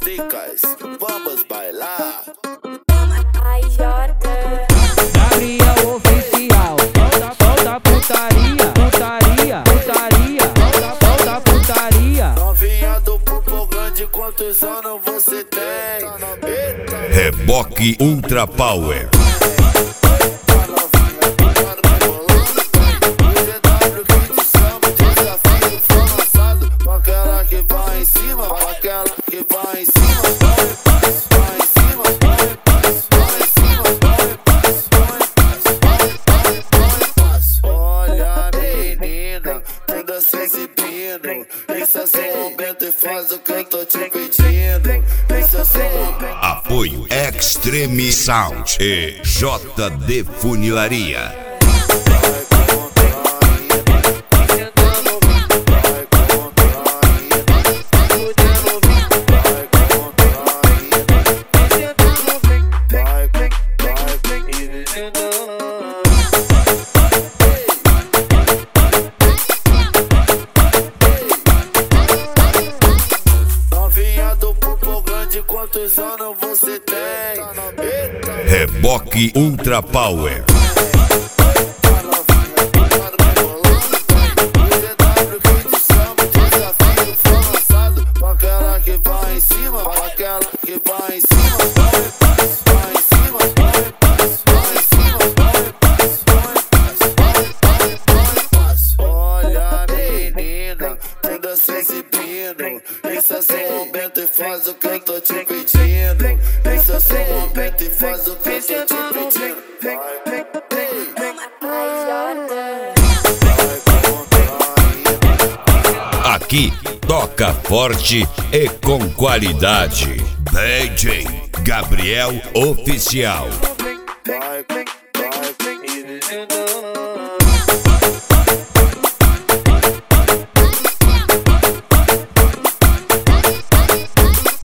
tricas, vamos bailar. Ai, Jordan. Gabriel oficial, solta putaria, putaria, putaria, solta putaria. Novinha do Pupo Grande, quantos anos você tem? Eita. Reboque Ultra Power. Olha menina, toda se exibindo. Esse é seu momento e faz o que eu tô te pedindo. Esse é seu momento. Apoio Extreme Sound e JD Funilaria. Novinha do Pupo Grande, quantos anos você tem? Eita. Reboque Ultra Power. Olha menina, toda se exibindo. Esse é seu momento e faz o que eu tô te pedindo. Esse é seu momento e faz o que eu tô te pedindo. Ai, Jordan. Aqui toca forte e com qualidade. DJ Gabriel Oficial. Vai,